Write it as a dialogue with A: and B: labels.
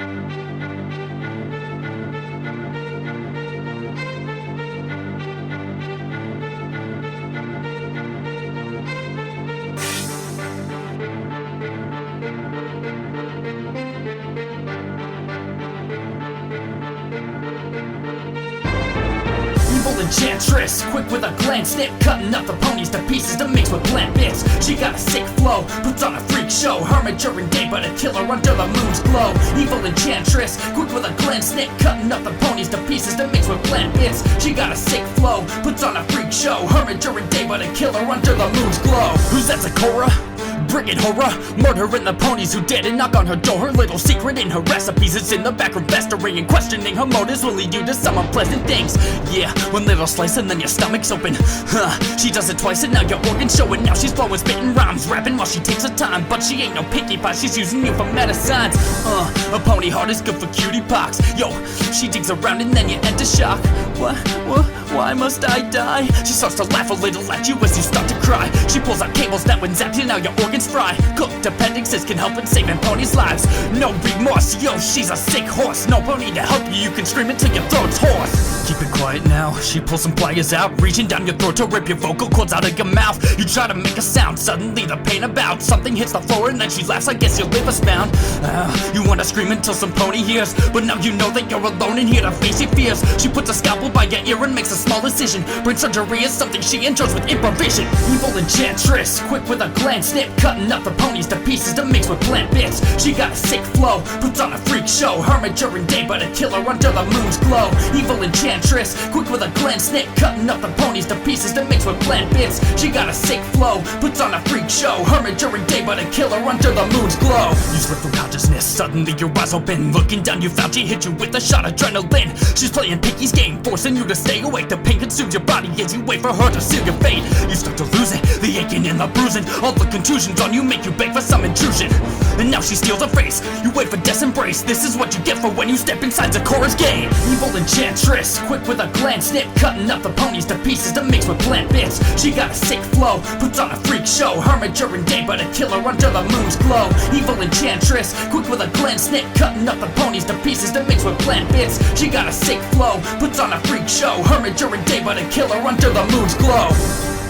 A: Evil enchantress, quick with a glance, snip, cutting up the ponies to pieces to mix with plant bits. She got a sick flow, puts on a freak show. Hermit during day, but a killer under the moon's glow. Evil enchantress, quick with a glance, snip, cutting up the ponies to pieces to mix with plant bits. She got a sick flow, puts on a freak show. Hermit during day, but a killer under the moon's glow. Who's that, Sakura? Bringing horror, murdering the ponies who dared to knock on her door. Her little secret in her recipes is in the backroom festering, and questioning her motives will lead you to some unpleasant things. Yeah, one little slice and then your stomach's open. She does it twice and now your organs showing. Now she's blowing, spitting rhymes, rapping while she takes her time. But she ain't no picky pie, she's using you for medicines. A pony heart is good for cutie pox. Yo, she digs around and then you enter shock. What? Why must I die? She starts to laugh a little at you as you start to cry. She pulls out cables that when zapped you, now your organs fry. Cooked appendixes can help in saving ponies' lives. No remorse, yo, she's a sick horse. No pony to help you, you can scream until your throat's hoarse. Keep it quiet now, she pulls some pliers out, reaching down your throat to rip your vocal cords out of your mouth. You try to make a sound, suddenly the pain about something hits the floor and then she laughs, I guess your liver's bound. You wanna scream until some pony hears, but now you know that you're alone and here to face your fears. She puts a scalpel by your ear and makes a small incision. Brain surgery is something she enjoys with improvisation. Evil enchantress, quick with a glance, snip, cutting up the ponies to pieces to mix with plant bits. She got a sick flow, puts on a freak show. Hermit during day, but a killer under the moon's glow. Evil enchantress, quick with a glance, snip, cutting up the ponies to pieces to mix with plant bits. She got a sick flow, puts on a freak show. Hermit during day, but a killer under the moon's glow. You slip from consciousness, suddenly your eyes open. Looking down, you found she hit you with a shot of adrenaline. She's playing Picky's game, forcing you to stay awake. The pain consumes your body as you wait for her to seal your fate. You start to lose it, the aching and the bruising. All the contusions on you make you beg for some intrusion. And now she steals her face, you wait for death's embrace. This is what you get for when you step inside Sakura's game. Evil enchantress, quick with a glance, snip, cutting up the ponies to pieces to mix with plant bits. She got a sick flow, puts on a freak show. Hermit during day, but a killer under the moon's glow. Evil enchantress, quick with a glance, snip, cutting up the ponies to pieces to mix with plant bits. She got a sick flow, puts on a freak show. Hermit during day, but a killer under the moon's glow.